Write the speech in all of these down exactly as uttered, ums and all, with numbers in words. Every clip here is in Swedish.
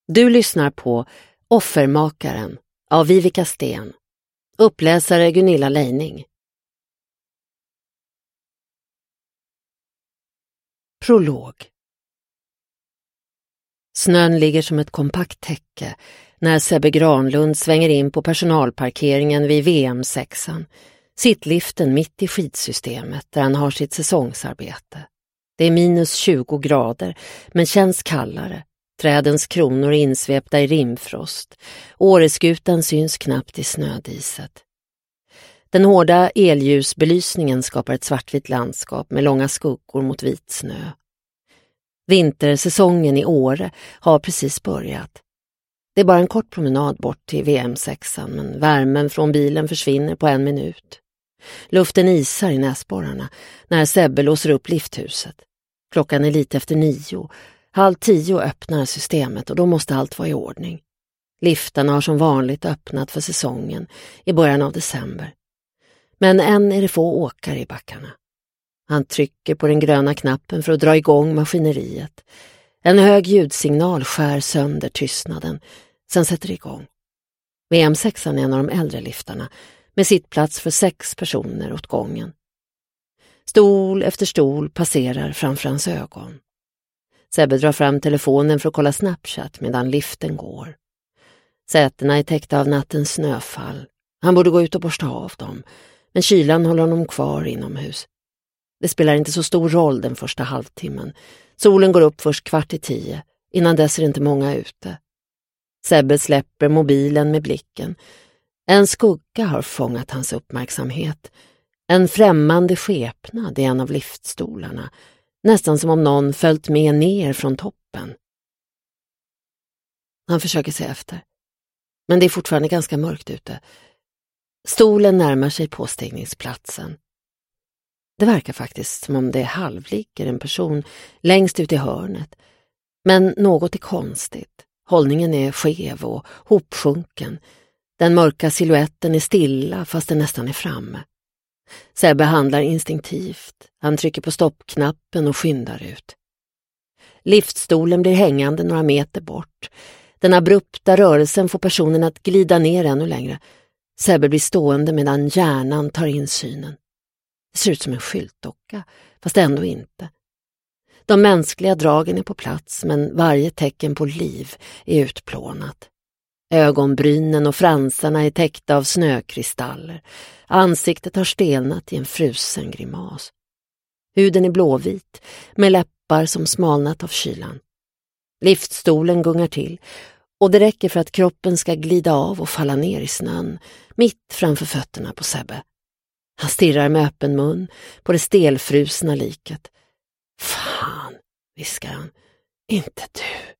Du lyssnar på Offermakaren av Vivica Sten. Uppläsare Gunilla Leining. Prolog. Snön ligger som ett kompakt täcke när Sebbe Granlund svänger in på personalparkeringen vid V M sexan. Sittliften mitt i skidsystemet där han har sitt säsongsarbete. Det är minus tjugo grader men känns kallare. Trädens kronor är insvepta i rimfrost. Åreskutan syns knappt i snödiset. Den hårda elljusbelysningen skapar ett svartvitt landskap med långa skuggor mot vit snö. Vintersäsongen i Åre har precis börjat. Det är bara en kort promenad bort till V M sexan men värmen från bilen försvinner på en minut. Luften isar i näsborrarna när Sebbe låser upp lifthuset. Klockan är lite efter nio. Halv tio öppnar systemet och då måste allt vara i ordning. Liftarna har som vanligt öppnat för säsongen i början av december. Men än är det få åkare i backarna. Han trycker på den gröna knappen för att dra igång maskineriet. En hög ljudsignal skär sönder tystnaden. Sen sätter det igång. V M sexan är en av de äldre liftarna med sittplats för sex personer åt gången. Stol efter stol passerar framför hans ögon. Sebbe drar fram telefonen för att kolla Snapchat medan liften går. Sätena är täckta av nattens snöfall. Han borde gå ut och borsta av dem, men kylan håller honom kvar inomhus. Det spelar inte så stor roll den första halvtimmen. Solen går upp först kvart i tio. Innan dess är det inte många ute. Sebbe släpper mobilen med blicken. En skugga har fångat hans uppmärksamhet. En främmande skepnad i en av liftstolarna. Nästan som om någon följt med ner från toppen. Han försöker se efter. Men det är fortfarande ganska mörkt ute. Stolen närmar sig påstigningsplatsen. Det verkar faktiskt som om det halvligger en person längst ut i hörnet. Men något är konstigt. Hållningen är skev och hopsjunken. Den mörka siluetten är stilla fast den nästan är framme. Sebbe handlar instinktivt. Han trycker på stoppknappen och skyndar ut. Liftstolen blir hängande några meter bort. Den abrupta rörelsen får personen att glida ner ännu längre. Sebbe blir stående medan hjärnan tar in synen. Det ser ut som en skyltdocka, fast ändå inte. De mänskliga dragen är på plats, men varje tecken på liv är utplånat. Ögonbrynen och fransarna är täckta av snökristaller. Ansiktet har stelnat i en frusen grimas. Huden är blåvit, med läppar som smalnat av kylan. Liftstolen gungar till, och det räcker för att kroppen ska glida av och falla ner i snön, mitt framför fötterna på Sebbe. Han stirrar med öppen mun på det stelfrusna liket. Fan, viskar han. Inte du.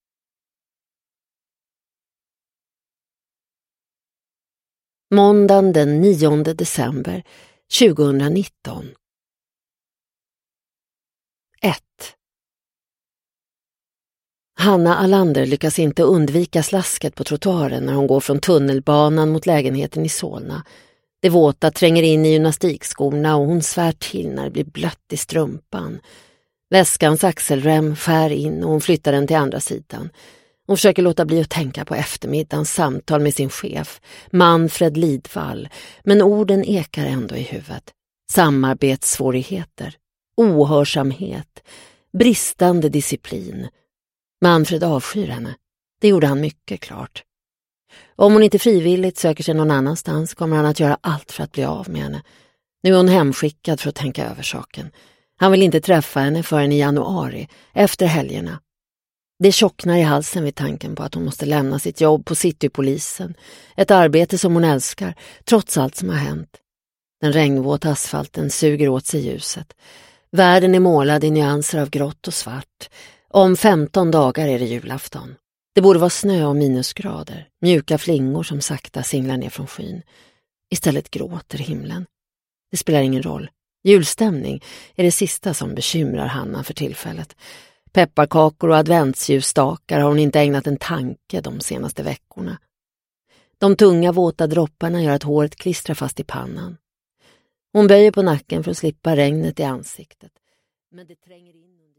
Måndagen den nionde december tjugohundranitton. ett. Hanna Allander lyckas inte undvika slasket på trottoaren när hon går från tunnelbanan mot lägenheten i Solna. Det våta tränger in i gymnastikskorna och hon svär till när det blir blött i strumpan. Väskans axelrem skär in och hon flyttar den till andra sidan. Hon försöker låta bli att tänka på eftermiddagens samtal med sin chef, Manfred Lidvall, men orden ekar ändå i huvudet. Samarbetssvårigheter, ohörsamhet, bristande disciplin. Manfred avskyr henne. Det gjorde han mycket klart. Om hon inte frivilligt söker sig någon annanstans kommer han att göra allt för att bli av med henne. Nu är hon hemskickad för att tänka över saken. Han vill inte träffa henne förrän i januari, efter helgerna. Det tjocknar i halsen vid tanken på att hon måste lämna sitt jobb på Citypolisen. Ett arbete som hon älskar, trots allt som har hänt. Den regnvåta asfalten suger åt sig ljuset. Världen är målad i nyanser av grått och svart. Om femton dagar är det julafton. Det borde vara snö och minusgrader, mjuka flingor som sakta singlar ner från skyn. Istället gråter himlen. Det spelar ingen roll. Julstämning är det sista som bekymrar Hanna för tillfället. Pepparkakor och adventsljusstakar har hon inte ägnat en tanke de senaste veckorna. De tunga våta dropparna gör att håret klistrar fast i pannan. Hon böjer på nacken för att slippa regnet i ansiktet. Men det tränger in under...